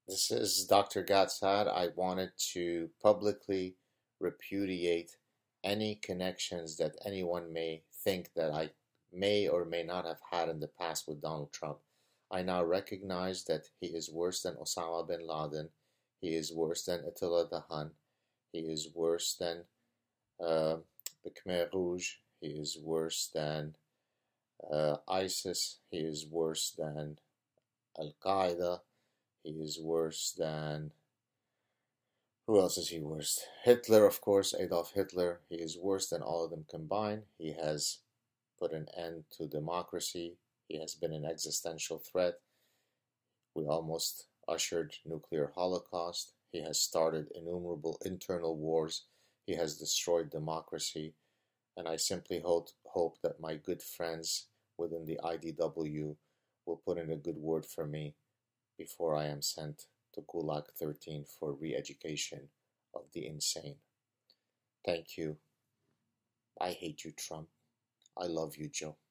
This is Dr. Gatsad. I wanted to publicly repudiate any connections that anyone may think that I may or may not have had in the past with Donald Trump. I now recognize that he is worse than Osama bin Laden. He is worse than Attila the Hun. He is worse than uh, the Khmer Rouge. He is worse than ISIS. He is worse than Al Qaeda. He is worse than. Who else is he worse? Hitler, of course, Adolf Hitler. He is worse than all of them combined. He has put an end to democracy. He has been an existential threat. We almost ushered nuclear holocaust. He has started innumerable internal wars. He has destroyed democracy. And I simply hope that my good friends within the IDW will put in a good word for me before I am sent to Gulag 13 for re-education of the insane. Thank you. I hate you, Trump. I love you, Joe.